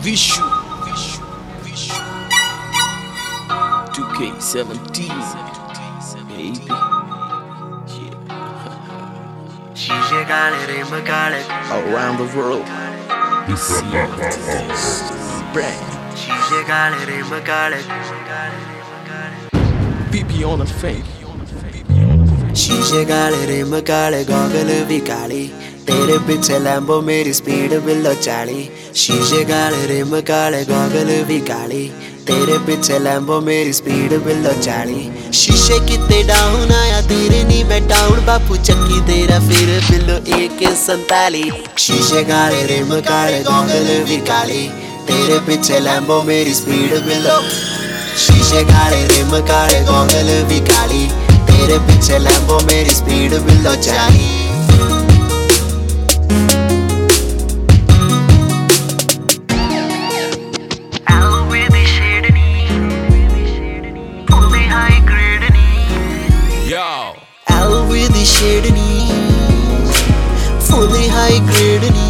Vishu 2K17 baby. Around the world see this brand PP on a fake. शीशे काले rim काले goggle भी काली तेरे पीछे लैम्बो मेरी स्पीड बिलो 40 शीशे काले रिम काले गॉगल भी काली तेरे पीछे लैम्बो मेरी स्पीड बिलो 40 शीशे कितने डाउन आया तेरे नहीं मैं डाउन बापू चक्की तेरा फिर बिलो 147 शीशे काले रिम काले गॉगल भी काली तेरे पीछे लैम्बो मेरी स्पीड बिलो शीशे काले रिम काले गॉगल भी काली तेरे पीछे लैम्बो मेरी speed below 40 L with the shade fully high grade